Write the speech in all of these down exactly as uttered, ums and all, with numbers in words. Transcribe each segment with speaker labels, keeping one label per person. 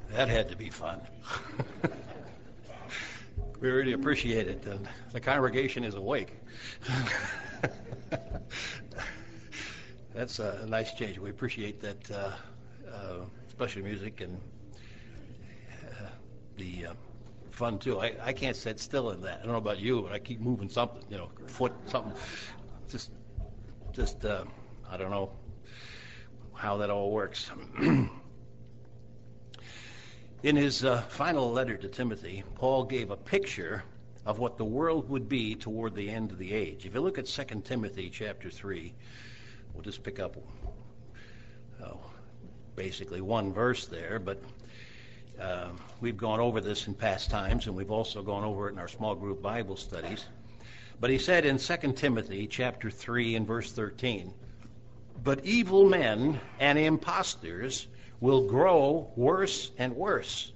Speaker 1: That had to be fun. We really appreciate it. The, the congregation is awake. That's a nice change. We appreciate that, uh, uh, especially music and uh, the uh, fun too. I, I can't sit still in that. I don't know about you, but I keep moving something, you know, foot, something. Just, just uh, I don't know how that all works. In his uh, final letter to Timothy, Paul gave a picture of what the world would be toward the end of the age. If you look at Second Timothy chapter three, we'll just pick up oh, basically one verse there, but uh, we've gone over this in past times, and we've also gone over it in our small group Bible studies. But he said in Second Timothy chapter three and verse thirteen, "But evil men and impostors will grow worse and worse,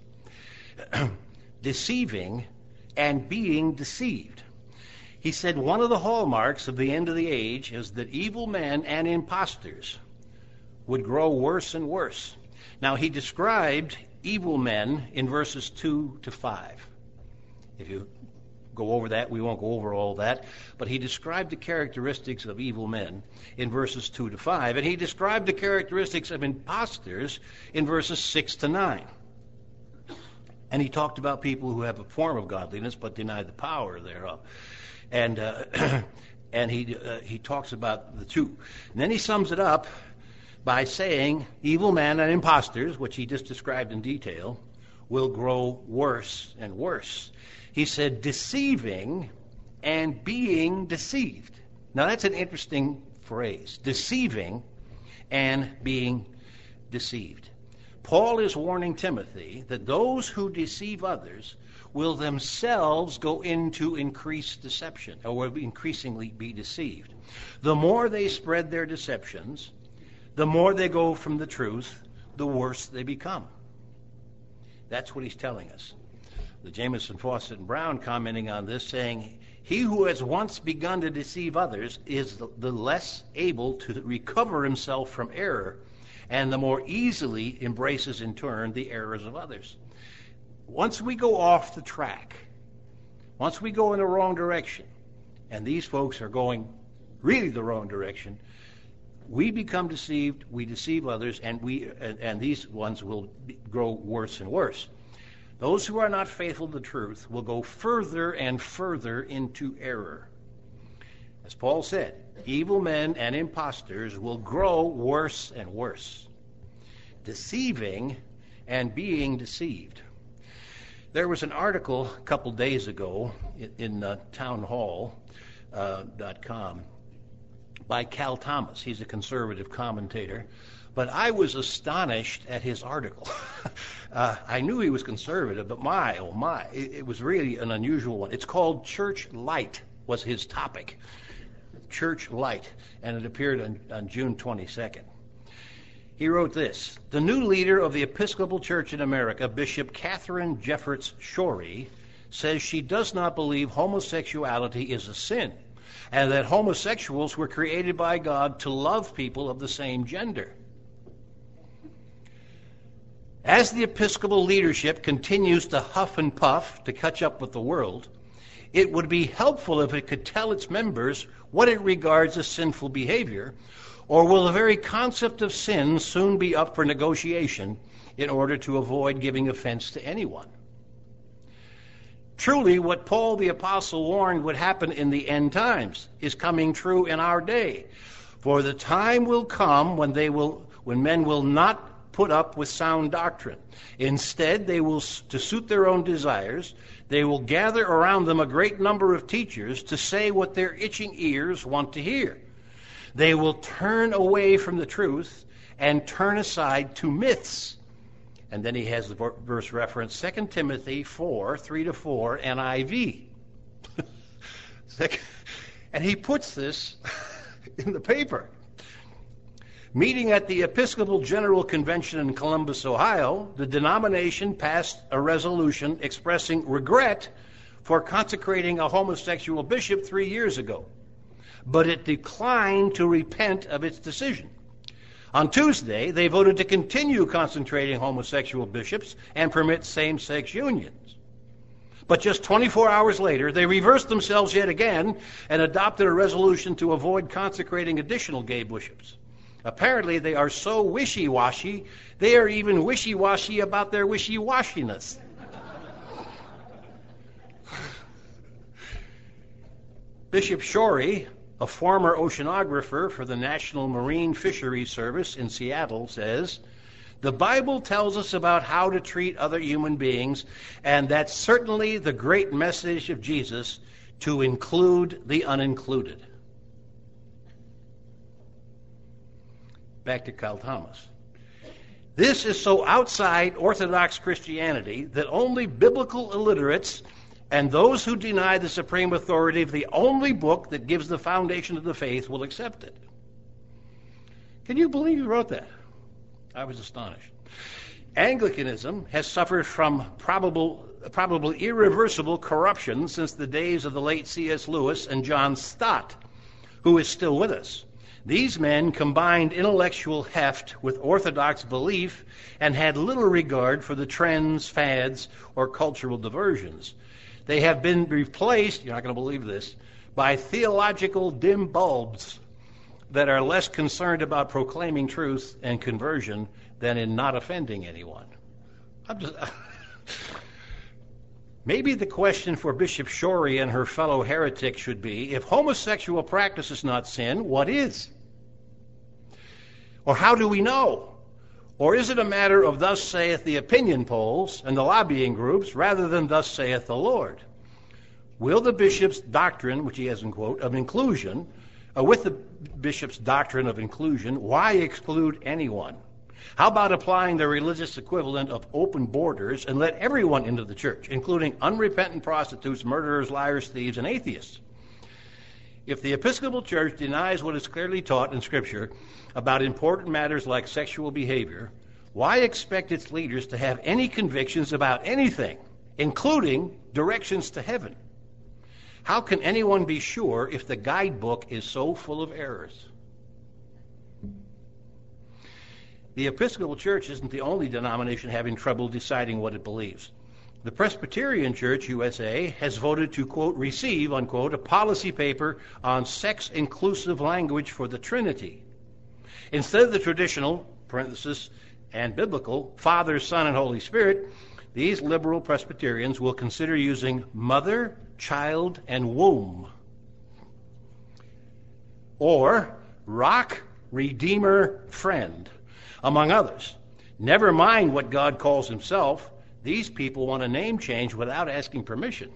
Speaker 1: deceiving and being deceived." He said one of the hallmarks of the end of the age is that evil men and impostors would grow worse and worse. Now, he described evil men in verses two to five. If you go over that, we won't go over all that, but he described the characteristics of evil men in verses two to five, and he described the characteristics of impostors in verses six to nine. And he talked about people who have a form of godliness but deny the power thereof. And uh, and he uh, he talks about the two. And then he sums it up by saying evil men and impostors, which he just described in detail, will grow worse and worse. He said deceiving and being deceived. Now that's an interesting phrase, deceiving and being deceived. Paul is warning Timothy that those who deceive others will themselves go into increased deception, or will increasingly be deceived. The more they spread their deceptions, the more they go from the truth, the worse they become. That's what he's telling us. The Jameson, Fawcett, and Brown commenting on this, saying, "He who has once begun to deceive others is the less able to recover himself from error, and the more easily embraces in turn the errors of others." Once we go off the track, once we go in the wrong direction, and these folks are going really the wrong direction, we become deceived, we deceive others, and we and, and these ones will be, grow worse and worse. Those who are not faithful to the truth will go further and further into error. As Paul said, evil men and impostors will grow worse and worse, deceiving and being deceived. There was an article a couple days ago in, in uh, townhall dot com uh, by Cal Thomas. He's a conservative commentator. But I was astonished at his article. uh, I knew he was conservative, but my, oh my, it, it was really an unusual one. It's called Church Light, was his topic. Church Light, and it appeared on, on June twenty-second. He wrote this: "The new leader of the Episcopal Church in America, Bishop Catherine Jefferts Schori, says she does not believe homosexuality is a sin, and that homosexuals were created by God to love people of the same gender. As the Episcopal leadership continues to huff and puff to catch up with the world, it would be helpful if it could tell its members what it regards as sinful behavior, or will the very concept of sin soon be up for negotiation in order to avoid giving offense to anyone?" Truly, what Paul the Apostle warned would happen in the end times is coming true in our day. For the time will come when they will, when men will not put up with sound doctrine. Instead, they will, to suit their own desires, they will gather around them a great number of teachers to say what their itching ears want to hear. They will turn away from the truth and turn aside to myths. And then he has the verse reference, Second Timothy four, three to four, N I V. And he puts this in the paper. Meeting at the Episcopal General Convention in Columbus, Ohio, the denomination passed a resolution expressing regret for consecrating a homosexual bishop three years ago, but it declined to repent of its decision. On Tuesday, they voted to continue concentrating homosexual bishops and permit same-sex unions. But just twenty-four hours later, they reversed themselves yet again and adopted a resolution to avoid consecrating additional gay bishops. Apparently, they are so wishy-washy, they are even wishy-washy about their wishy-washiness. Bishop Shorey, a former oceanographer for the National Marine Fisheries Service in Seattle, says, "The Bible tells us about how to treat other human beings, and that's certainly the great message of Jesus, to include the unincluded." Back to Carl Thomas. This is so outside Orthodox Christianity that only biblical illiterates and those who deny the supreme authority of the only book that gives the foundation of the faith will accept it. Can you believe he wrote that? I was astonished. Anglicanism has suffered from probable, probably irreversible corruption since the days of the late C S Lewis and John Stott, who is still with us. These men combined intellectual heft with orthodox belief and had little regard for the trends, fads, or cultural diversions. They have been replaced, you're not going to believe this, by theological dim bulbs that are less concerned about proclaiming truth and conversion than in not offending anyone. I'm just, maybe the question for Bishop Shorey and her fellow heretics should be, if homosexual practice is not sin, what is? Or how do we know? Or is it a matter of thus saith the opinion polls and the lobbying groups rather than thus saith the Lord? Will the bishop's doctrine, which he has in quote, of inclusion, uh, with the bishop's doctrine of inclusion, why exclude anyone? How about applying the religious equivalent of open borders and let everyone into the church, including unrepentant prostitutes, murderers, liars, thieves, and atheists? If the Episcopal Church denies what is clearly taught in Scripture about important matters like sexual behavior, why expect its leaders to have any convictions about anything, including directions to heaven? How can anyone be sure if the guidebook is so full of errors? The Episcopal Church isn't the only denomination having trouble deciding what it believes. The Presbyterian Church, U S A, has voted to, quote, receive, unquote, a policy paper on sex-inclusive language for the Trinity. Instead of the traditional, parenthesis, and biblical, Father, Son, and Holy Spirit, these liberal Presbyterians will consider using mother, child, and womb. Or rock, redeemer, friend, among others. Never mind what God calls himself. These people want a name change without asking permission.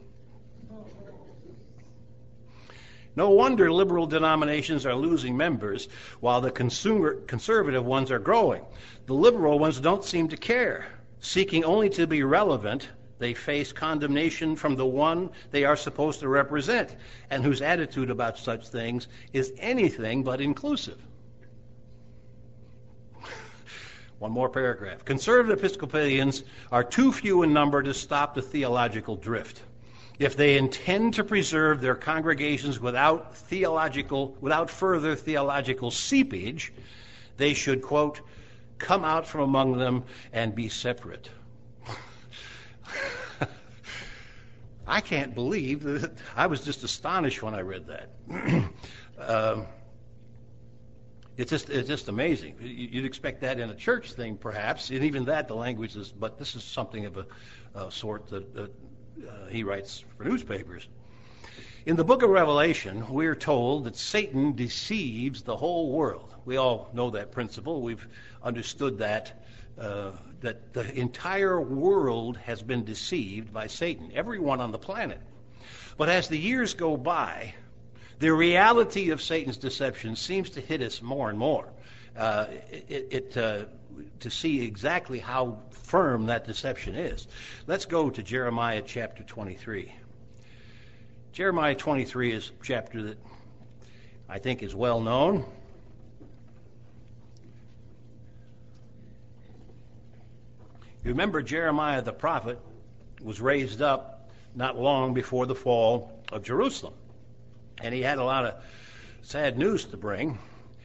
Speaker 1: No wonder liberal denominations are losing members while the consumer, conservative ones are growing. The liberal ones don't seem to care. Seeking only to be relevant, they face condemnation from the one they are supposed to represent, and whose attitude about such things is anything but inclusive. One more paragraph. Conservative Episcopalians are too few in number to stop the theological drift. If they intend to preserve their congregations without theological, without further theological seepage, they should, quote, come out from among them and be separate. I can't believe that. I was just astonished when I read that. um, It's just, it's just amazing. You'd expect that in a church thing, perhaps, and even that, the language is, but this is something of a, a sort that uh, uh, he writes for newspapers. In the book of Revelation, we're told that Satan deceives the whole world. We all know that principle. We've understood that, uh, that the entire world has been deceived by Satan, everyone on the planet. But as the years go by, the reality of Satan's deception seems to hit us more and more. Uh, it, it, uh, to see exactly how firm that deception is. Let's go to Jeremiah chapter twenty-three. Jeremiah twenty-three is a chapter that I think is well known. You remember Jeremiah the prophet was raised up not long before the fall of Jerusalem. And he had a lot of sad news to bring.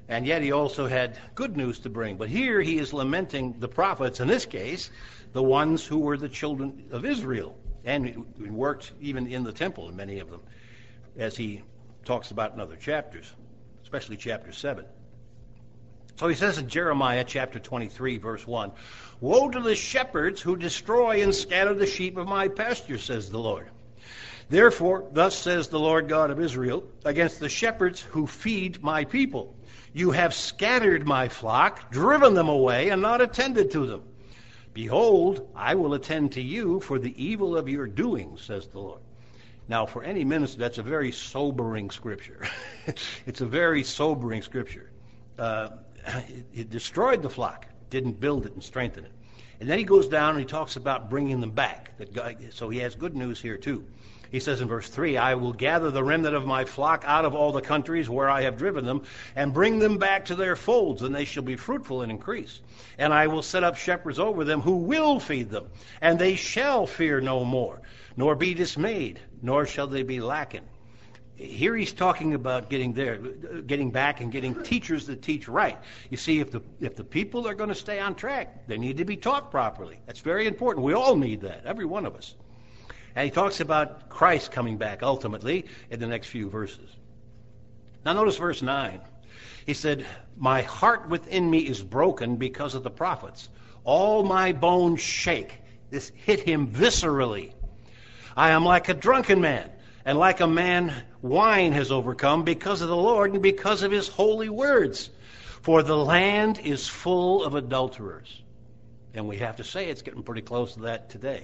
Speaker 1: And yet he also had good news to bring. But here he is lamenting the prophets, in this case, the ones who were the children of Israel, and worked even in the temple, in many of them, as he talks about in other chapters, especially chapter seven. So he says in Jeremiah chapter twenty-three, verse one, "Woe to the shepherds who destroy and scatter the sheep of my pasture, says the Lord. Therefore, thus says the Lord God of Israel, against the shepherds who feed my people. You have scattered my flock, driven them away, and not attended to them. Behold, I will attend to you for the evil of your doing, says the Lord." Now, for any minister, that's a very sobering scripture. It's a very sobering scripture. Uh, it, it destroyed the flock, didn't build it and strengthen it. And then he goes down and he talks about bringing them back. That God, so he has good news here, too. He says in verse three, "I will gather the remnant of my flock out of all the countries where I have driven them, and bring them back to their folds, and they shall be fruitful and increase. And I will set up shepherds over them who will feed them, and they shall fear no more, nor be dismayed, nor shall they be lacking." Here he's talking about getting there, getting back and getting teachers that teach right. You see, if the if the people are going to stay on track, they need to be taught properly. That's very important. We all need that, every one of us. And he talks about Christ coming back ultimately in the next few verses. Now notice verse nine. He said, "My heart within me is broken because of the prophets. All my bones shake." This hit him viscerally. "I am like a drunken man, and like a man wine has overcome because of the Lord and because of his holy words. For the land is full of adulterers." And we have to say it's getting pretty close to that today.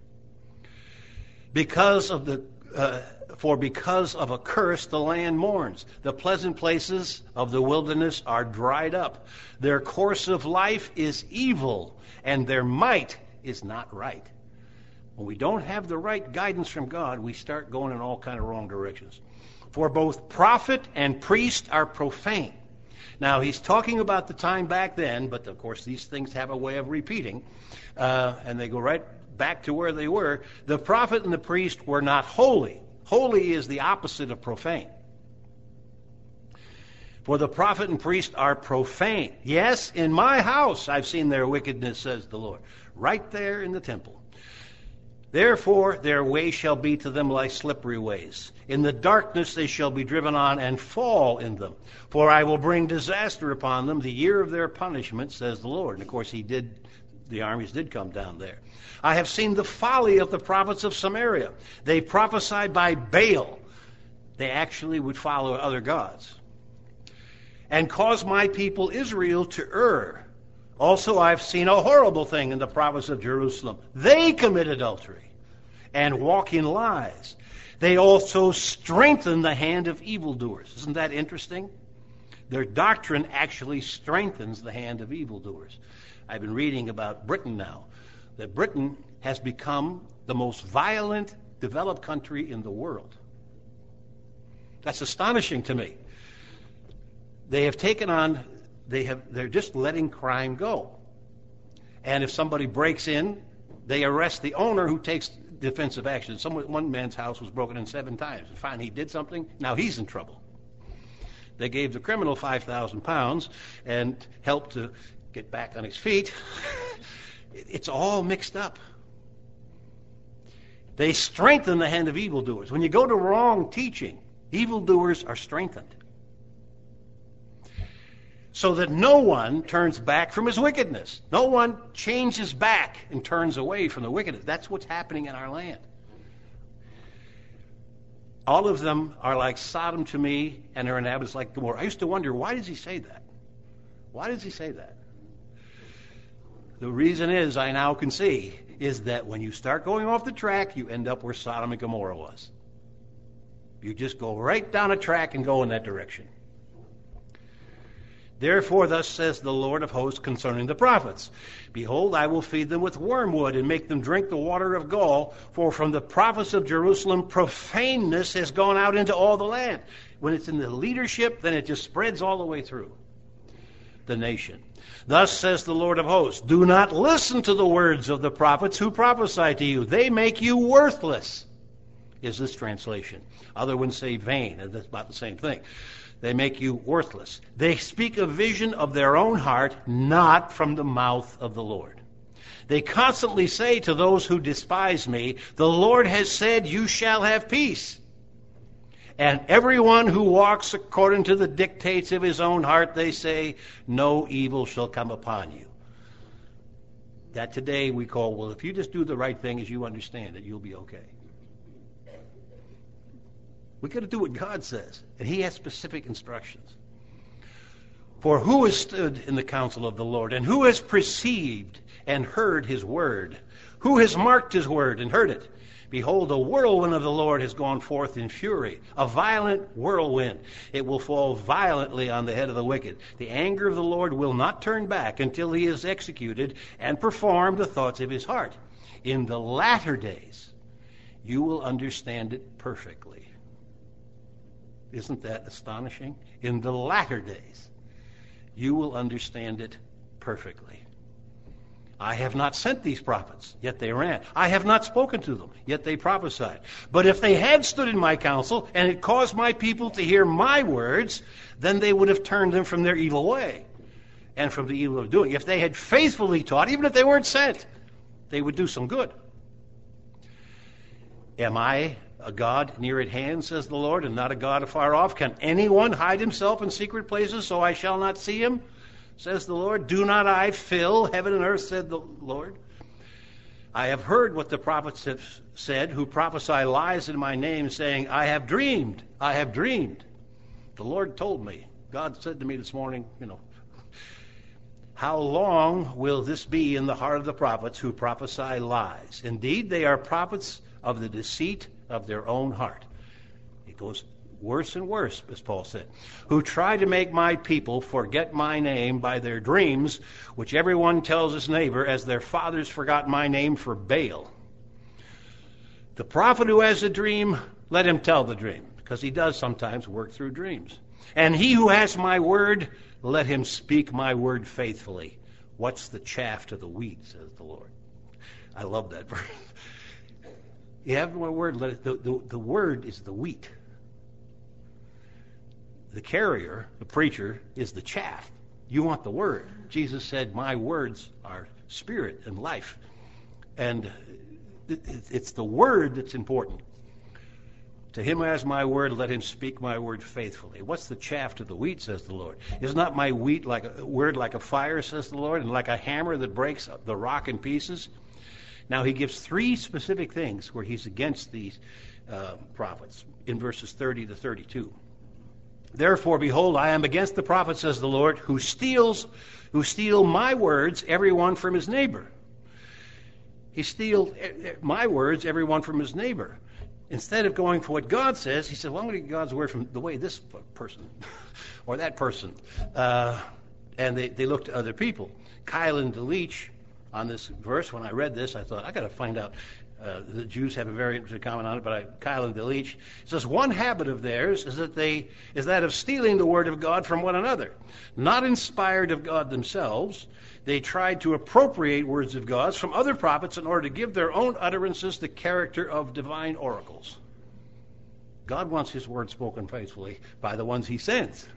Speaker 1: Because of the, uh, for because of a curse the land mourns. The pleasant places of the wilderness are dried up. Their course of life is evil, and their might is not right. When we don't have the right guidance from God, we start going in all kind of wrong directions. "For both prophet and priest are profane." Now, he's talking about the time back then, but of course these things have a way of repeating, uh, and they go right back to where they were. "The prophet and the priest were not holy." Holy is the opposite of profane. "For the prophet and priest are profane. Yes, in my house I've seen their wickedness, says the Lord." Right there in the temple. "Therefore their way shall be to them like slippery ways. In the darkness they shall be driven on and fall in them. For I will bring disaster upon them, the year of their punishment, says the Lord." And of course he did, the armies did come down there. "I have seen the folly of the prophets of Samaria. They prophesied by Baal." They actually would follow other gods. "And caused my people Israel to err. Also I've seen a horrible thing in the province of Jerusalem. They commit adultery and walk in lies. They also strengthen the hand of evildoers." Isn't that interesting? Their doctrine actually strengthens the hand of evildoers. I've been reading about Britain now, that Britain has become the most violent developed country in the world. That's astonishing to me. They have taken on, they have, they're just letting crime go. And if somebody breaks in, they arrest the owner who takes defensive action. Someone, one man's house was broken in seven times. Finally, he did something. Now he's in trouble. They gave the criminal five thousand pounds and helped to get back on his feet. It's all mixed up. They strengthen the hand of evildoers. When you go to wrong teaching, evildoers are strengthened, so that no one turns back from his wickedness. No one changes back and turns away from the wickedness. That's what's happening in our land. All of them are like Sodom to me, and their inhabitants like Gomorrah. I used to wonder, why does he say that? Why does he say that? The reason is, I now can see, is that when you start going off the track, you end up where Sodom and Gomorrah was. You just go right down a track and go in that direction. "Therefore, thus says the Lord of hosts concerning the prophets, Behold, I will feed them with wormwood and make them drink the water of gall, for from the prophets of Jerusalem profaneness has gone out into all the land." When it's in the leadership, then it just spreads all the way through the nation. "Thus says the Lord of hosts, do not listen to the words of the prophets who prophesy to you. They make you worthless," is this translation. Other ones say vain, and that's about the same thing. They make you worthless. They speak a vision of their own heart, not from the mouth of the Lord. They constantly say to those who despise me, the Lord has said, you shall have peace. And everyone who walks according to the dictates of his own heart, they say, no evil shall come upon you. That today we call, well, if you just do the right thing as you understand it, you'll be okay. We've got to do what God says, and he has specific instructions. For who has stood in the counsel of the Lord, and who has perceived and heard his word? Who has marked his word and heard it? Behold, a whirlwind of the Lord has gone forth in fury, a violent whirlwind. It will fall violently on the head of the wicked. The anger of the Lord will not turn back until he has executed and performed the thoughts of his heart. In the latter days, you will understand it perfectly. Isn't that astonishing? In the latter days, you will understand it perfectly. I have not sent these prophets, yet they ran. I have not spoken to them, yet they prophesied. But if they had stood in my counsel, and it caused my people to hear my words, then they would have turned them from their evil way and from the evil of doing. If they had faithfully taught, even if they weren't sent, they would do some good. Am I a God near at hand, says the Lord, and not a God afar off? Can anyone hide himself in secret places so I shall not see him, says the Lord? Do not I fill heaven and earth, said the Lord? I have heard what the prophets have said, who prophesy lies in my name, saying, I have dreamed, I have dreamed. The Lord told me. God said to me this morning, you know, how long will this be in the heart of the prophets who prophesy lies? Indeed, they are prophets of the deceit of their own heart. It goes worse and worse, as Paul said, who try to make my people forget my name by their dreams, which everyone tells his neighbor, as their fathers forgot my name for Baal. The prophet who has a dream, let him tell the dream, because he does sometimes work through dreams. And he who has my word, let him speak my word faithfully. What's the chaff to the wheat, says the Lord. I love that verse. You have my word, let it, the, the, the word is the wheat. The carrier, the preacher, is the chaff. You want the word. Jesus said, my words are spirit and life. And it, it, it's the word that's important. To him who has my word, let him speak my word faithfully. What's the chaff to the wheat, says the Lord? Is not my wheat like a word like a fire, says the Lord, and like a hammer that breaks the rock in pieces? Now he gives three specific things where he's against these uh, prophets in verses thirty to thirty-two. Therefore, behold, I am against the prophet, says the Lord, who steals, who steal my words, every one from his neighbor. He steals my words, every one from his neighbor. Instead of going for what God says, he said, well, I'm going to get God's word from the way this person or that person. Uh, and they, they look to other people. Kylan DeLeach, on this verse, when I read this, I thought, I got to find out. Uh, the Jews have a very interesting comment on it, but I, Kylan DeLeach says, one habit of theirs is that they is that of stealing the word of God from one another. Not inspired of God themselves, they tried to appropriate words of God from other prophets in order to give their own utterances the character of divine oracles. God wants his word spoken faithfully by the ones he sends.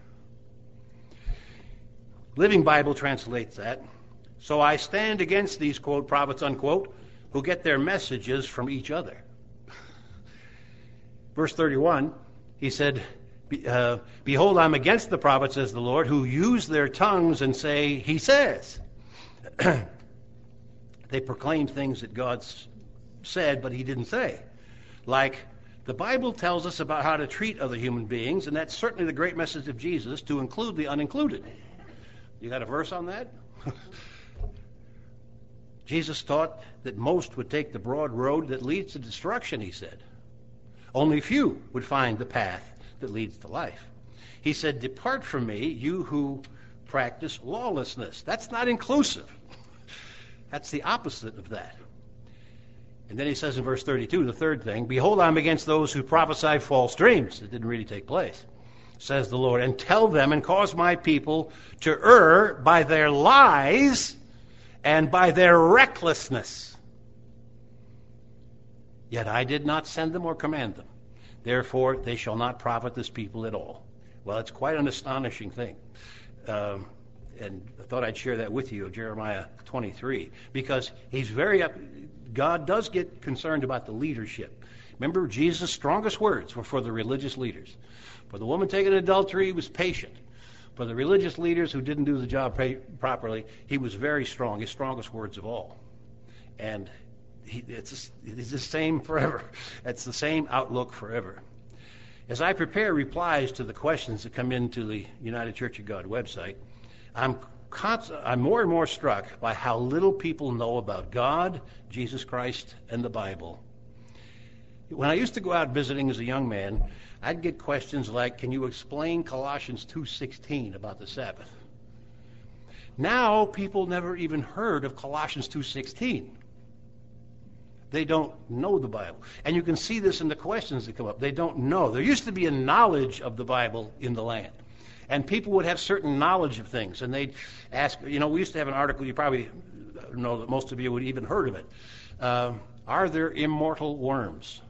Speaker 1: Living Bible translates that. So I stand against these, quote, prophets, unquote, who get their messages from each other. Verse thirty-one, he said, Be, uh, behold, I'm against the prophets, says the Lord, who use their tongues and say, he says. They proclaim things that God said, but he didn't say. Like, the Bible tells us about how to treat other human beings, and that's certainly the great message of Jesus, to include the unincluded. You got a verse on that? Jesus taught that most would take the broad road that leads to destruction, he said. Only few would find the path that leads to life. He said, depart from me, you who practice lawlessness. That's not inclusive. That's the opposite of that. And then he says in verse thirty-two, the third thing, behold, I'm against those who prophesy false dreams. It didn't really take place, says the Lord, and tell them and cause my people to err by their lies and by their recklessness. Yet I did not send them or command them. Therefore, they shall not profit this people at all. Well, it's quite an astonishing thing. Um, and I thought I'd share that with you, Jeremiah twenty-three, because he's very up, God does get concerned about the leadership. Remember, Jesus' strongest words were for the religious leaders. For the woman taken in adultery, he was patient. For the religious leaders who didn't do the job properly, he was very strong, his strongest words of all. And he, it's, it's the same forever. It's the same outlook forever. As I prepare replies to the questions that come into the United Church of God website, I'm, const- I'm more and more struck by how little people know about God, Jesus Christ, and the Bible. When I used to go out visiting as a young man, I'd get questions like, can you explain Colossians two sixteen about the Sabbath? Now people never even heard of Colossians two sixteen. They don't know the Bible. And you can see this in the questions that come up. They don't know. There used to be a knowledge of the Bible in the land. And people would have certain knowledge of things. And they'd ask, you know, we used to have an article, you probably know that most of you would even heard of it. Uh, are there immortal worms?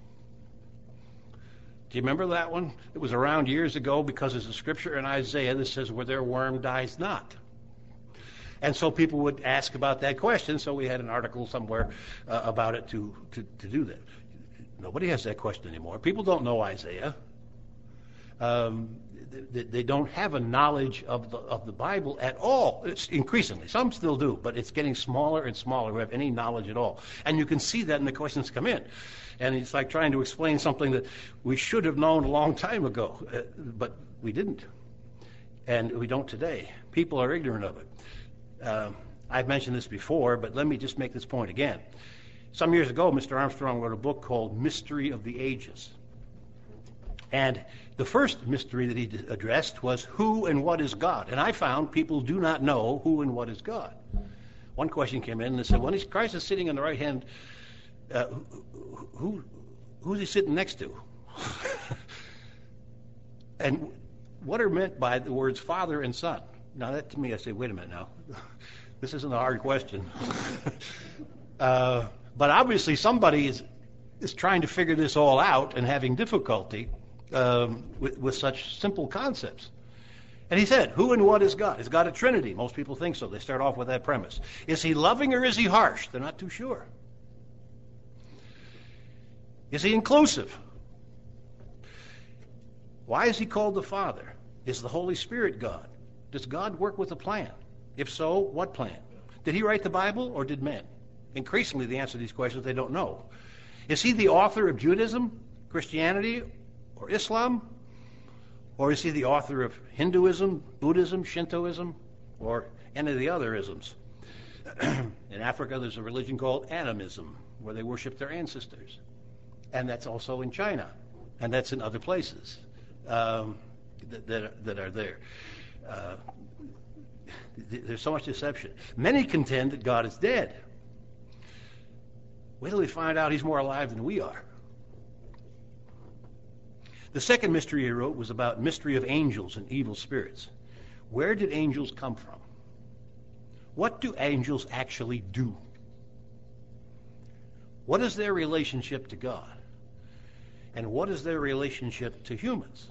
Speaker 1: Do you remember that one? It was around years ago because there's a scripture in Isaiah that says, where their worm dies not. And so people would ask about that question, so we had an article somewhere uh, about it to, to, to do that. Nobody has that question anymore. People don't know Isaiah. Um, they, they don't have a knowledge of the, of the Bible at all. It's increasingly. Some still do, but it's getting smaller and smaller who have any knowledge at all. And you can see that in the questions come in. And it's like trying to explain something that we should have known a long time ago, uh, but we didn't. And we don't today. People are ignorant of it. Uh, I've mentioned this before, but let me just make this point again. Some years ago, Mister Armstrong wrote a book called Mystery of the Ages. And the first mystery that he d- addressed was who and what is God? And I found people do not know who and what is God. One question came in and they said, when Christ is sitting on the right hand, uh, who, who who's he sitting next to? And what are meant by the words Father and Son? Now that to me, I say, wait a minute now. This isn't a hard question. uh, but obviously somebody is is trying to figure this all out and having difficulty um, with, with such simple concepts. And he said, who and what is God? Is God a Trinity? Most people think so. They start off with that premise. Is he loving or is he harsh? They're not too sure. Is he inclusive? Why is he called the Father? Is the Holy Spirit God? Does God work with a plan? If so, what plan? Did he write the Bible or did men? Increasingly, the answer to these questions, they don't know. Is he the author of Judaism, Christianity, or Islam? Or is he the author of Hinduism, Buddhism, Shintoism, or any of the other isms? In Africa, there's a religion called animism, where they worship their ancestors. And that's also in China, and that's in other places um, that, that, that are there. Uh, th- there's so much deception. Many contend that God is dead. Wait till we find out he's more alive than we are. The second mystery he wrote was about mystery of angels and evil spirits. Where did angels come from? What do angels actually do? What is their relationship to God? And what is their relationship to humans?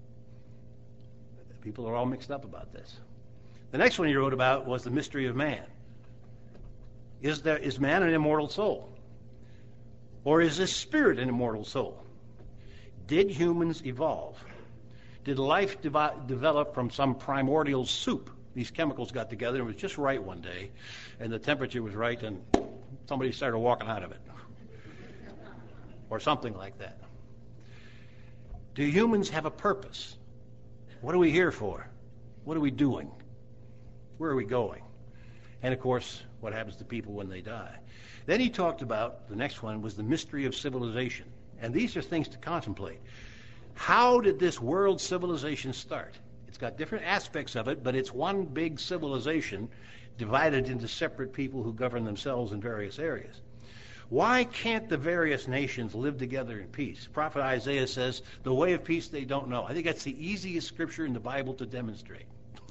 Speaker 1: People are all mixed up about this. The next one he wrote about was the mystery of man. Is there is man an immortal soul? Or is this spirit an immortal soul? Did humans evolve? Did life devi- develop from some primordial soup? These chemicals got together and it was just right one day, and the temperature was right, and somebody started walking out of it. Or something like that. Do humans have a purpose? What are we here for? What are we doing? Where are we going? And of course, what happens to people when they die? Then he talked about, the next one was the mystery of civilization. And these are things to contemplate. How did this world civilization start? It's got different aspects of it, but it's one big civilization divided into separate people who govern themselves in various areas. Why can't the various nations live together in peace? Prophet Isaiah says, the way of peace they don't know. I think that's the easiest scripture in the Bible to demonstrate.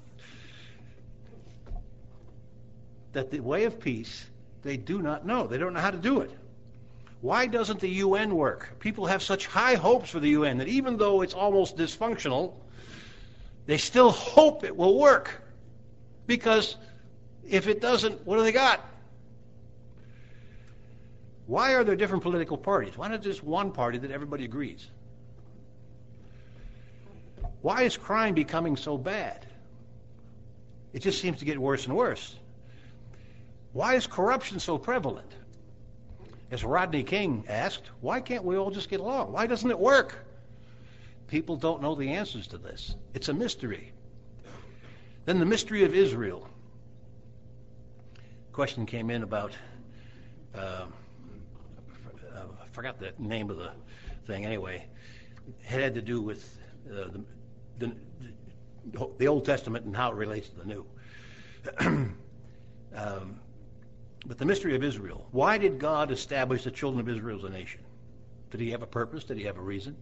Speaker 1: That the way of peace they do not know. They don't know how to do it. Why doesn't the U N work? People have such high hopes for the U N that even though it's almost dysfunctional, They still hope it will work, because if it doesn't, what do they got? Why are there different political parties? Why not just one party that everybody agrees? Why is crime becoming so bad? It just seems to get worse and worse. Why is corruption so prevalent? As Rodney King asked, why can't we all just get along? Why doesn't it work? People don't know the answers to this. It's a mystery. Then the mystery of Israel. Question came in about, uh, I forgot the name of the thing anyway. It had to do with uh, the, the, the Old Testament and how it relates to the New. um, but the mystery of Israel. Why did God establish the children of Israel as a nation? Did he have a purpose? Did he have a reason?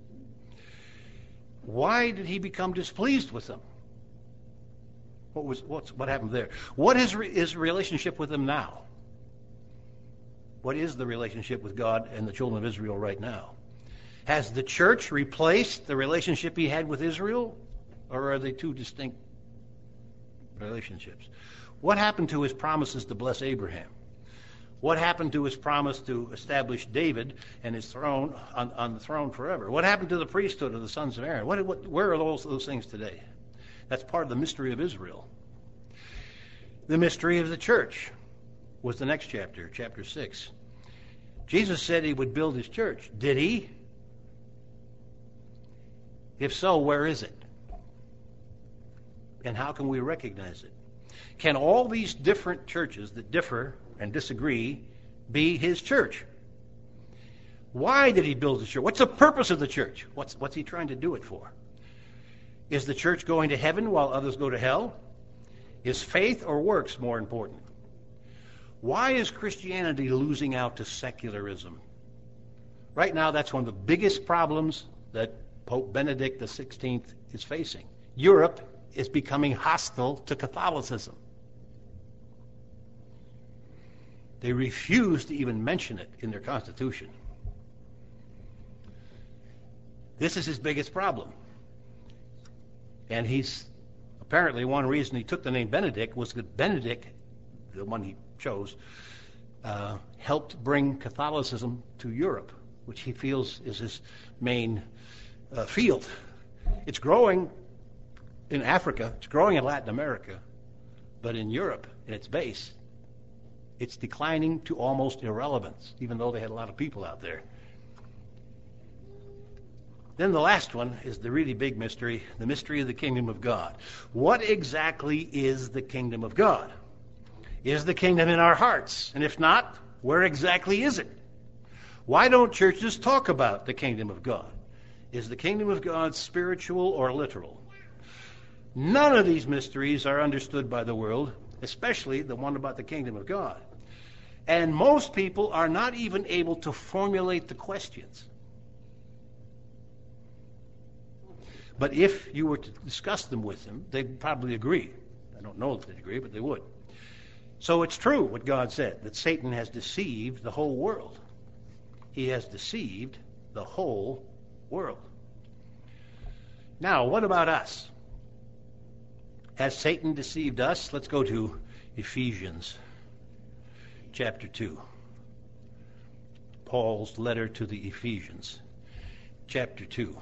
Speaker 1: Why did he become displeased with them? What was what's, what happened there? What is re, his relationship with them now? What is the relationship with God and the children of Israel right now? Has the church replaced the relationship he had with Israel, or are they two distinct relationships? What happened to his promises to bless Abraham? What happened to his promise to establish David and his throne on, on the throne forever? What happened to the priesthood of the sons of Aaron? What, what, where are those, those things today? That's part of the mystery of Israel. The mystery of the church was the next chapter, chapter six. Jesus said he would build his church. Did he? If so, where is it? And how can we recognize it? Can all these different churches that differ and disagree be his church? Why did he build the church? What's the purpose of the church? What's, what's he trying to do it for? Is the church going to heaven while others go to hell? Is faith or works more important? Why is Christianity losing out to secularism? Right now, that's one of the biggest problems that Pope Benedict the sixteenth is facing. Europe is becoming hostile to Catholicism. They refuse to even mention it in their constitution. This is his biggest problem. And he's, apparently one reason he took the name Benedict was that Benedict, the one he chose, uh, helped bring Catholicism to Europe, which he feels is his main uh, field. It's growing in Africa, it's growing in Latin America, but in Europe, in its base, it's declining to almost irrelevance, even though they had a lot of people out there. Then the last one is the really big mystery, the mystery of the kingdom of God. What exactly is the kingdom of God? Is the kingdom in our hearts? And if not, where exactly is it? Why don't churches talk about the kingdom of God? Is the kingdom of God spiritual or literal? None of these mysteries are understood by the world, especially the one about the kingdom of God. And most people are not even able to formulate the questions. But if you were to discuss them with them, they'd probably agree. I don't know if they'd agree, but they would. So it's true what God said, that Satan has deceived the whole world. He has deceived the whole world. Now, what about us? Has Satan deceived us? Let's go to Ephesians chapter two. Paul's letter to the Ephesians, chapter two.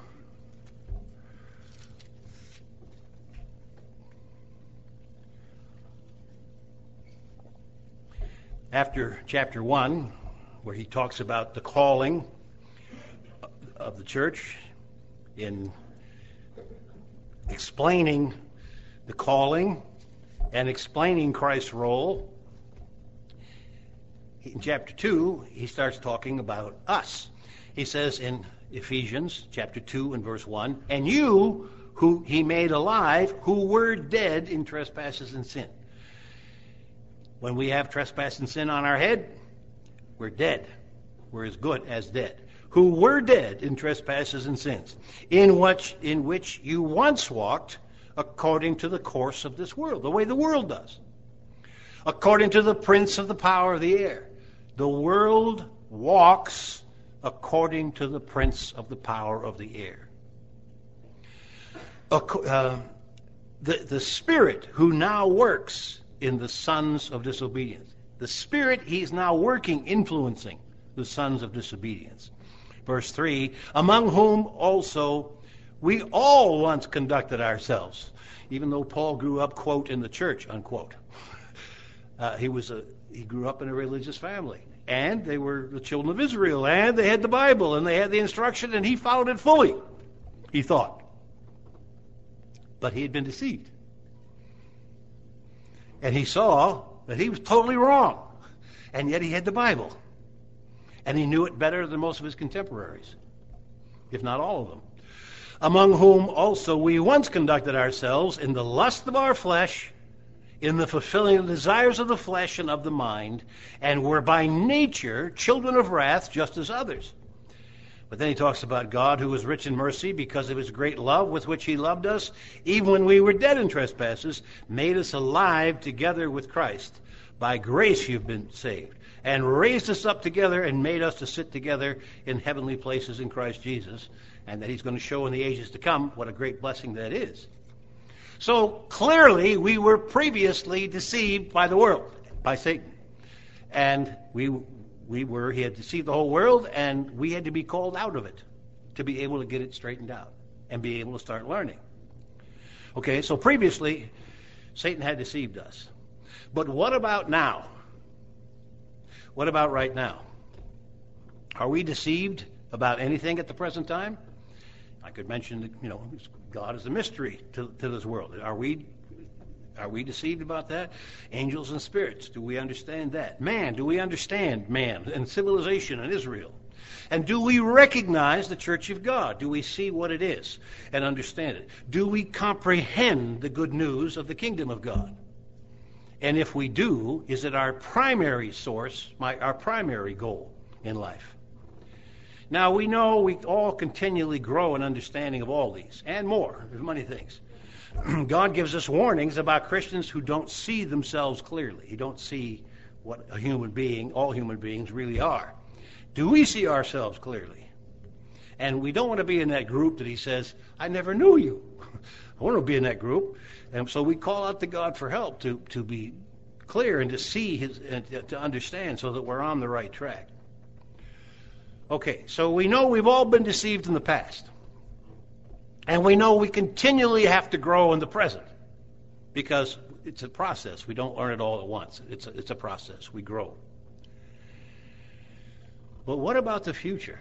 Speaker 1: After chapter one, where he talks about the calling of the church, in explaining the calling and explaining Christ's role, in chapter two, he starts talking about us. He says in Ephesians chapter two and verse one, and you who he made alive, who were dead in trespasses and sin. When we have trespass and sin on our head, we're dead. We're as good as dead. Who were dead in trespasses and sins, in which, in which you once walked according to the course of this world, the way the world does. According to the prince of the power of the air. The world walks according to the prince of the power of the air. Uh, the, the Spirit who now works in the sons of disobedience. The Spirit, he's now working, influencing the sons of disobedience. Verse three, among whom also we all once conducted ourselves, even though Paul grew up, quote, in the church, unquote. Uh, he was a he grew up in a religious family, and they were the children of Israel, and they had the Bible, and they had the instruction, and he followed it fully, he thought. But he had been deceived. And he saw that he was totally wrong, and yet he had the Bible. And he knew it better than most of his contemporaries, if not all of them. Among whom also we once conducted ourselves in the lust of our flesh, in the fulfilling of the desires of the flesh and of the mind, and were by nature children of wrath, just as others. But then he talks about God, who is rich in mercy because of his great love with which he loved us, even when we were dead in trespasses, made us alive together with Christ. By grace you've been saved, and raised us up together and made us to sit together in heavenly places in Christ Jesus, and that he's going to show in the ages to come what a great blessing that is. So clearly we were previously deceived by the world, by Satan. And we we were, he had deceived the whole world, and we had to be called out of it to be able to get it straightened out and be able to start learning. Okay, so previously Satan had deceived us. But what about now? What about right now? Are we deceived about anything at the present time? I could mention that, you know, God is a mystery to, to this world. Are we are we deceived about that? Angels and spirits, do we understand that? Man, do we understand man and civilization and Israel? And do we recognize the Church of God? Do we see what it is and understand it? Do we comprehend the good news of the kingdom of God? And if we do, is it our primary source, my, our primary goal in life? Now, we know we all continually grow in understanding of all these and more. There's many things. God gives us warnings about Christians who don't see themselves clearly. Who don't see what a human being, all human beings really are. Do we see ourselves clearly? And we don't want to be in that group that he says, I never knew you. I want to be in that group. And so we call out to God for help to, to be clear and to see his, and to understand so that we're on the right track. Okay, so we know we've all been deceived in the past. And we know we continually have to grow in the present because it's a process. We don't learn it all at once. It's a, it's a process. We grow. But what about the future?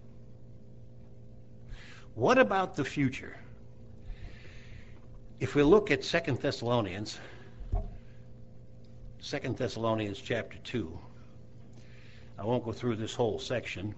Speaker 1: What about the future? If we look at Second Thessalonians, Second Thessalonians chapter two, I won't go through this whole section,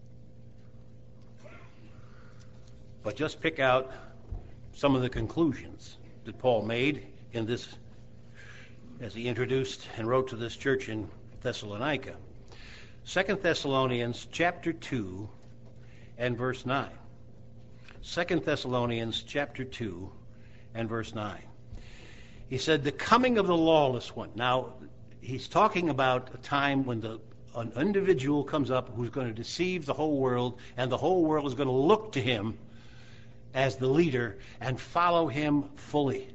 Speaker 1: but just pick out some of the conclusions that Paul made in this, as he introduced and wrote to this church in Thessalonica. Second Thessalonians chapter two and verse nine. Second Thessalonians chapter two and verse nine. He said, the coming of the lawless one. Now, he's talking about a time when the an individual comes up who's going to deceive the whole world, and the whole world is going to look to him as the leader and follow him fully.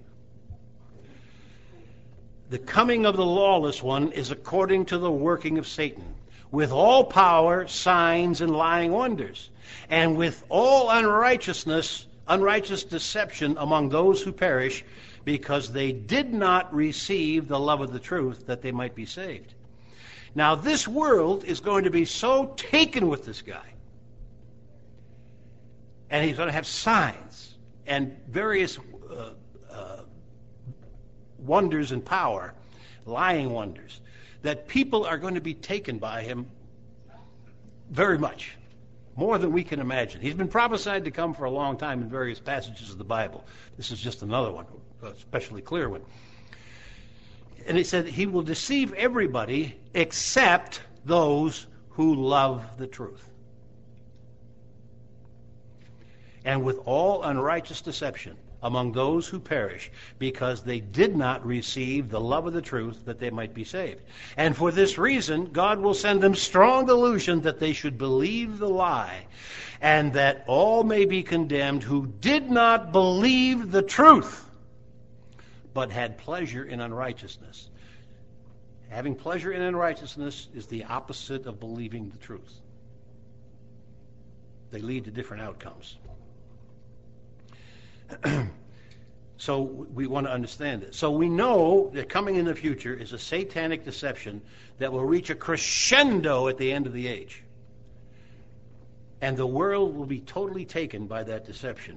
Speaker 1: The coming of the lawless one is according to the working of Satan, with all power, signs, and lying wonders, and with all unrighteousness, unrighteous deception among those who perish, because they did not receive the love of the truth that they might be saved. Now, this world is going to be so taken with this guy, and he's going to have signs and various uh, uh, wonders and power, lying wonders, that people are going to be taken by him very much, more than we can imagine. He's been prophesied to come for a long time in various passages of the Bible. This is just another one, a especially clear one. And he said he will deceive everybody except those who love the truth. And with all unrighteous deception among those who perish, because they did not receive the love of the truth that they might be saved. And for this reason, God will send them strong delusion that they should believe the lie, and that all may be condemned who did not believe the truth, but had pleasure in unrighteousness. Having pleasure in unrighteousness is the opposite of believing the truth. They lead to different outcomes. So we want to understand it. So we know that coming in the future is a satanic deception that will reach a crescendo at the end of the age. And the world will be totally taken by that deception.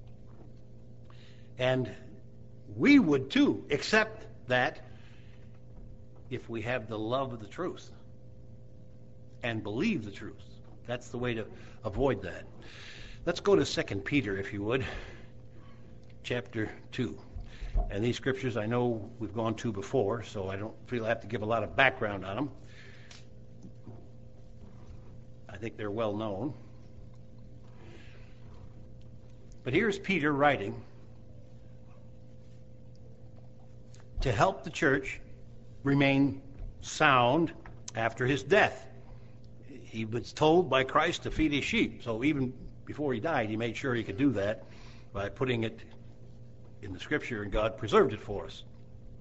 Speaker 1: And we would too, except that if we have the love of the truth and believe the truth. That's the way to avoid that. Let's go to Second Peter, if you would, chapter two. And these scriptures I know we've gone to before, so I don't feel I have to give a lot of background on them. I think they're well known. But here's Peter writing to help the church remain sound after his death. He was told by Christ to feed his sheep, so even before he died, he made sure he could do that by putting it in the Scripture, and God preserved it for us.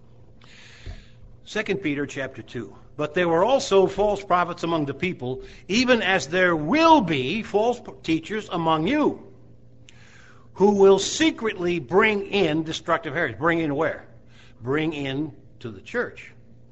Speaker 1: Second Peter chapter two. But there were also false prophets among the people, even as there will be false teachers among you, who will secretly bring in destructive heresies. Bring in where? Bring in to the church.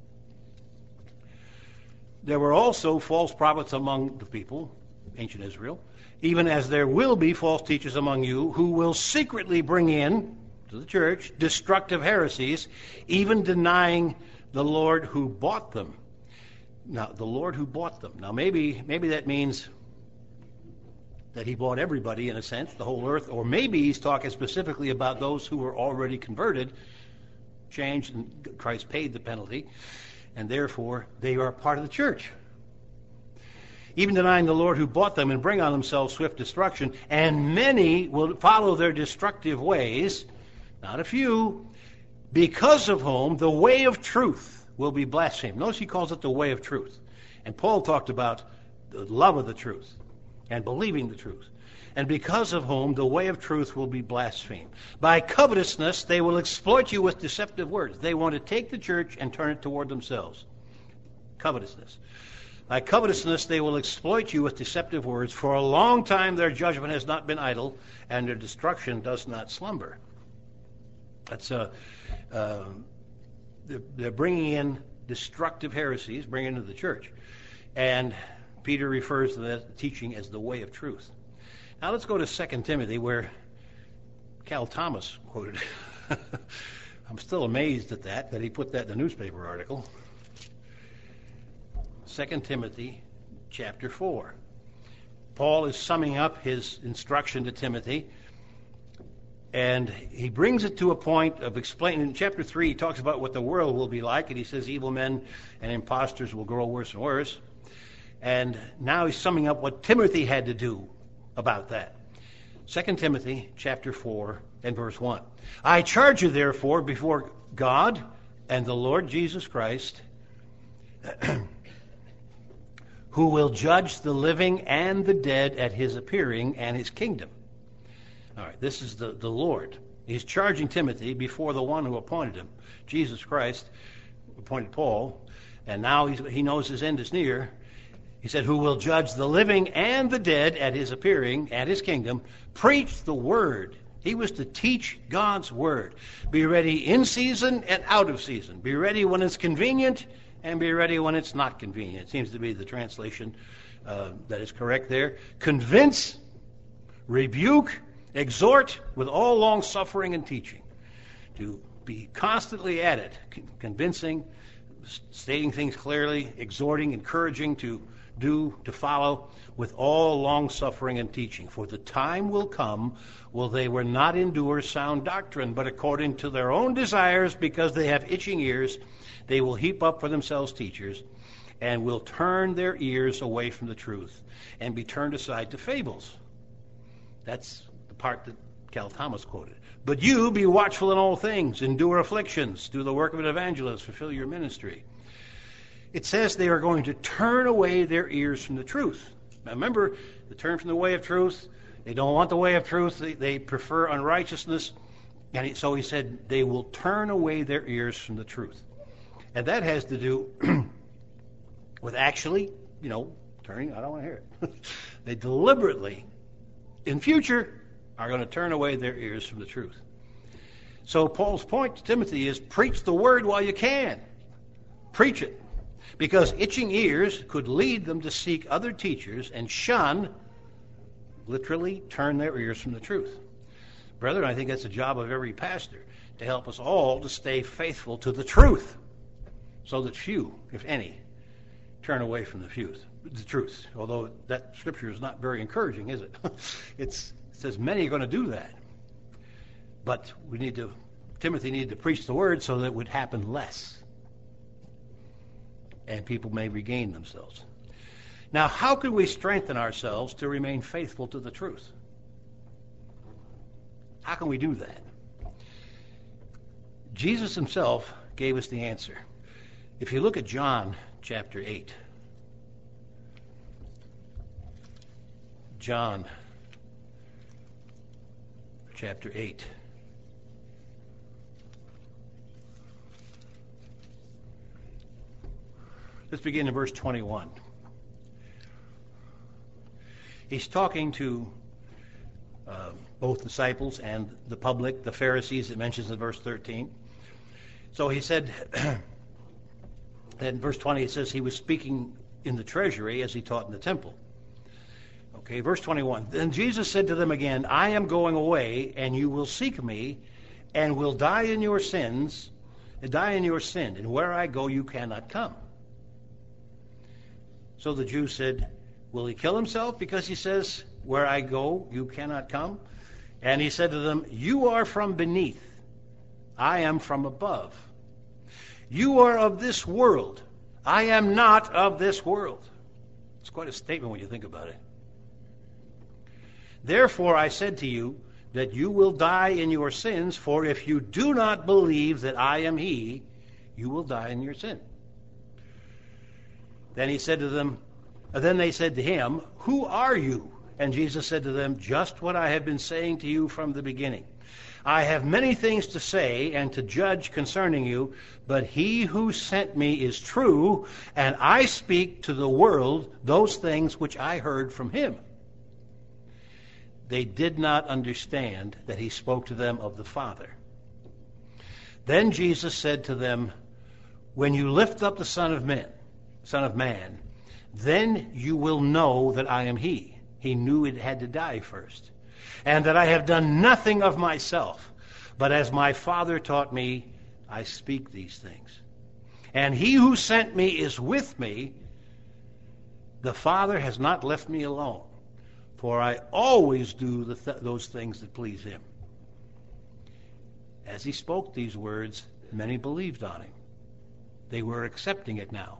Speaker 1: There were also false prophets among the people, ancient Israel, even as there will be false teachers among you who will secretly bring in to the church destructive heresies, even denying the Lord who bought them. Now, the Lord who bought them. Now, maybe maybe that means that he bought everybody in a sense, the whole earth, or maybe he's talking specifically about those who were already converted, changed, and Christ paid the penalty, and therefore they are part of the church. Even denying the Lord who bought them and bring on themselves swift destruction, and many will follow their destructive ways, not a few, because of whom the way of truth will be blasphemed. Notice he calls it the way of truth. And Paul talked about the love of the truth and believing the truth. And because of whom the way of truth will be blasphemed. By covetousness they will exploit you with deceptive words. They want to take the church and turn it toward themselves. Covetousness. By covetousness they will exploit you with deceptive words. For a long time their judgment has not been idle, and their destruction does not slumber. That's uh, uh, they're, they're bringing in destructive heresies, bringing into the church. And Peter refers to that teaching as the way of truth. Now let's go to Second Timothy, where Cal Thomas quoted. I'm still amazed at that, that he put that in the newspaper article. Second Timothy chapter four. Paul is summing up his instruction to Timothy, and he brings it to a point of explaining. In chapter three, he talks about what the world will be like, and he says evil men and impostors will grow worse and worse. And now he's summing up what Timothy had to do about that. Second Timothy chapter four and verse one. I charge you therefore before God and the Lord Jesus Christ, who will judge the living and the dead at his appearing and his kingdom. All right, this is the, the Lord. He's charging Timothy before the one who appointed him. Jesus Christ appointed Paul, and now he's, he knows his end is near. He said, who will judge the living and the dead at his appearing and his kingdom. Preach the word. He was to teach God's word. Be ready in season and out of season. Be ready when it's convenient and be ready when it's not convenient. It seems to be the translation uh, that is correct there. Convince, rebuke, exhort with all long suffering and teaching. To be constantly at it, con- convincing, stating things clearly, exhorting, encouraging to do, to follow, with all long suffering and teaching. For the time will come, will they will not endure sound doctrine, but according to their own desires, because they have itching ears, they will heap up for themselves teachers, and will turn their ears away from the truth, and be turned aside to fables. That's the part that Cal Thomas quoted. But you be watchful in all things, endure afflictions, do the work of an evangelist, fulfill your ministry. It says they are going to turn away their ears from the truth. Now remember, the turn from the way of truth, they don't want the way of truth, they, they prefer unrighteousness, And he, so he said, they will turn away their ears from the truth. And that has to do with actually, you know, turning, I don't want to hear it. They deliberately, in future, are going to turn away their ears from the truth. So Paul's point to Timothy is, preach the word while you can. Preach it. Because itching ears could lead them to seek other teachers and shun, literally turn their ears from the truth. Brethren, I think that's the job of every pastor, to help us all to stay faithful to the truth, so that few, if any, turn away from the truth. The truth. Although that scripture is not very encouraging, is it? it's, it says many are going to do that. But we need to, Timothy needed to preach the word so that it would happen less, and people may regain themselves. Now, how can we strengthen ourselves to remain faithful to the truth? How can we do that? Jesus himself gave us the answer. If you look at John chapter eight, John chapter eight. Let's begin in verse twenty-one. He's talking to uh, both disciples and the public, the Pharisees, it mentions in verse thirteen. So he said, in verse twenty, it says he was speaking in the treasury as he taught in the temple. Okay, verse twenty-one. Then Jesus said to them again, I am going away, and you will seek me, and will die in your sins, and die in your sin, and where I go you cannot come. So the Jews said, will he kill himself because he says, where I go you cannot come? And he said to them, you are from beneath, I am from above. You are of this world, I am not of this world. It's quite a statement when you think about it. Therefore I said to you that you will die in your sins, for if you do not believe that I am he, you will die in your sin. Then he said to them, then they said to him, who are you? And Jesus said to them, just what I have been saying to you from the beginning. I have many things to say and to judge concerning you, but he who sent me is true, and I speak to the world those things which I heard from him. They did not understand that he spoke to them of the Father. Then Jesus said to them, when you lift up the Son of Man, Son of Man, then you will know that I am he. He knew it had to die first. And that I have done nothing of myself, but as my Father taught me, I speak these things. And he who sent me is with me. The Father has not left me alone, for I always do the th- those things that please him. As he spoke these words, many believed on him. They were accepting it now.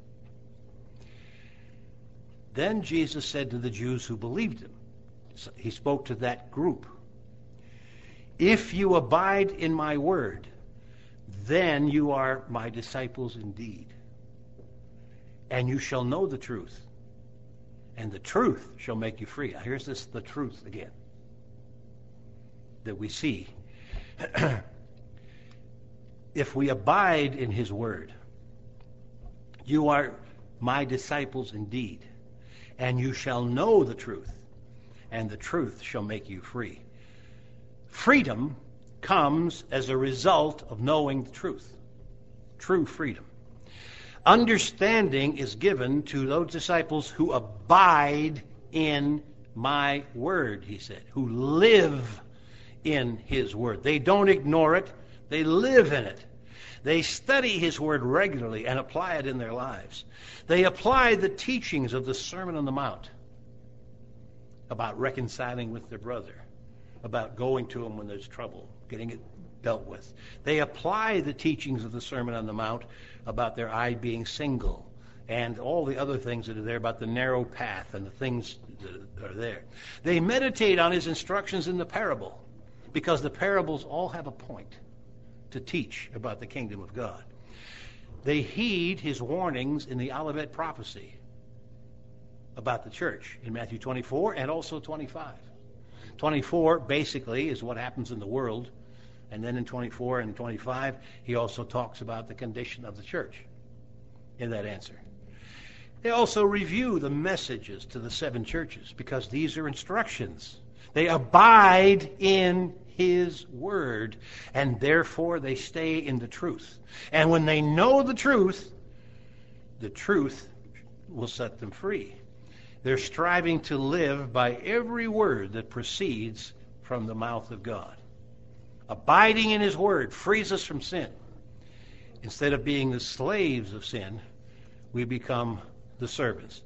Speaker 1: Then Jesus said to the Jews who believed him, he spoke to that group, if you abide in my word, then you are my disciples indeed. And you shall know the truth, and the truth shall make you free. Now here's this, the truth again, that we see. If we abide in his word, you are my disciples indeed. And you shall know the truth, and the truth shall make you free. Freedom comes as a result of knowing the truth. True freedom. Understanding is given to those disciples who abide in my word, he said, who live in his word. They don't ignore it, they live in it. They study his word regularly and apply it in their lives. They apply the teachings of the Sermon on the Mount about reconciling with their brother, about going to him when there's trouble, getting it dealt with. They apply the teachings of the Sermon on the Mount about their eye being single and all the other things that are there about the narrow path and the things that are there. They meditate on his instructions in the parable because the parables all have a point to teach about the kingdom of God. They heed his warnings in the Olivet prophecy about the church in Matthew twenty-four and also twenty-five. twenty-four basically is what happens in the world And then in twenty-four and twenty-five, he also talks about the condition of the church in that answer. They also review the messages to the seven churches because these are instructions. They abide in his word, and therefore they stay in the truth. And when they know the truth, the truth will set them free. They're striving to live by every word that proceeds from the mouth of God. Abiding in his word frees us from sin. Instead of being the slaves of sin, we become the servants.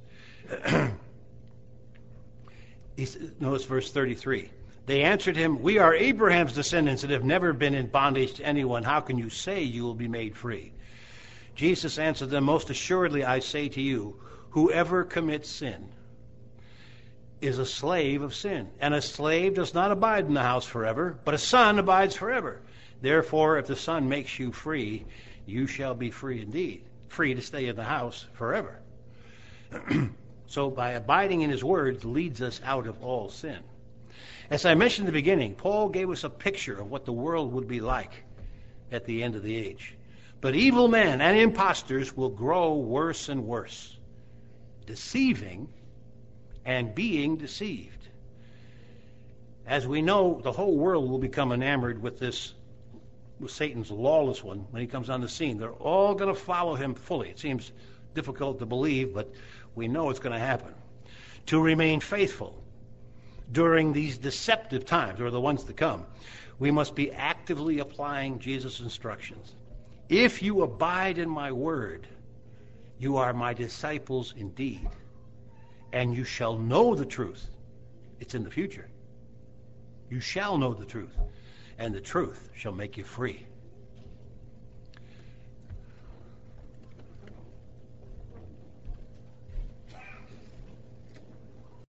Speaker 1: Notice verse thirty-three. They answered him, "We are Abraham's descendants and have never been in bondage to anyone. How can you say you will be made free?" Jesus answered them, "Most assuredly I say to you, whoever commits sin is a slave of sin. And a slave does not abide in the house forever, but a son abides forever. Therefore, if the Son makes you free, you shall be free indeed, free to stay in the house forever." So by abiding in his word leads us out of all sin. As I mentioned in the beginning, Paul gave us a picture of what the world would be like at the end of the age. But evil men and impostors will grow worse and worse, deceiving and being deceived. As we know, the whole world will become enamored with this, with Satan's lawless one when he comes on the scene. They're all going to follow him fully. It seems difficult to believe, but we know it's going to happen. To remain faithful during these deceptive times, or the ones to come, we must be actively applying Jesus' instructions. If you abide in my word, you are my disciples indeed, and you shall know the truth. It's in the future. You shall know the truth, and the truth shall make you free.